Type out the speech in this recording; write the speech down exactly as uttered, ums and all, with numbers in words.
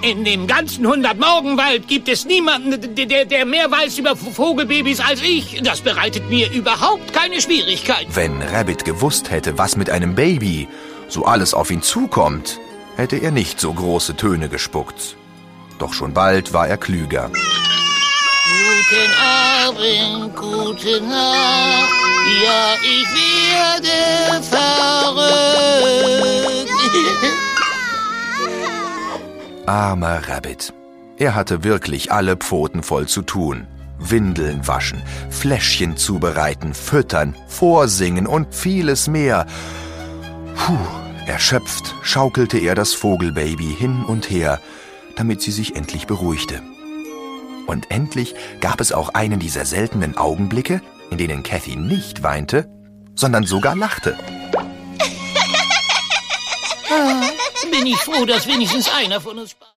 In dem ganzen Hundert-Morgenwald gibt es niemanden, der, der mehr weiß über Vogelbabys als ich. Das bereitet mir überhaupt keine Schwierigkeit. Wenn Rabbit gewusst hätte, was mit einem Baby so alles auf ihn zukommt, hätte er nicht so große Töne gespuckt. Doch schon bald war er klüger. Guten Abend, gute Nacht, ja, ich werde verrückt. Armer Rabbit. Er hatte wirklich alle Pfoten voll zu tun. Windeln waschen, Fläschchen zubereiten, füttern, vorsingen und vieles mehr. Puh, erschöpft schaukelte er das Vogelbaby hin und her, damit sie sich endlich beruhigte. Und endlich gab es auch einen dieser seltenen Augenblicke, in denen Cathy nicht weinte, sondern sogar lachte. Ah, bin ich froh, dass wenigstens einer von uns...